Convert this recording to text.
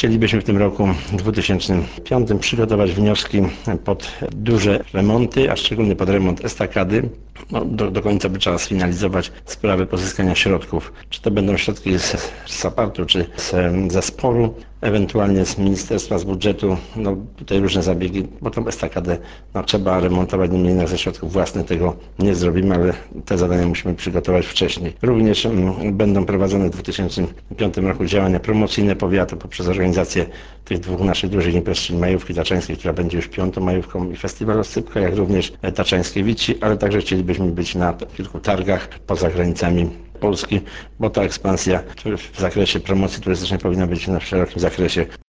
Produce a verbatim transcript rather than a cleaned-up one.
Chcielibyśmy w tym roku dwa tysiące piątym przygotować wnioski pod duże remonty, a szczególnie pod remont estakady. No, do, do końca by trzeba sfinalizować sprawę pozyskania środków. Czy to będą środki z, z SAPART-u, czy z zespołu, ewentualnie z ministerstwa, z budżetu. No, tutaj różne zabiegi, bo tą estakadę no, trzeba remontować, niemniej jednak ze środków własnych tego nie zrobimy, ale te zadania musimy przygotować wcześniej. Również m, będą prowadzone w dwa tysiące piątym roku działania promocyjne powiatu poprzez organizację tych dwóch naszych dużych imprez, czyli Majówki Taczańskiej, która będzie już piątą majówką, i Festiwal Oscypka, jak również Taczańskie Wici, ale także chcielibyśmy być na kilku targach poza granicami Polski, bo ta ekspansja w zakresie promocji turystycznej powinna być w szerokim zakresie.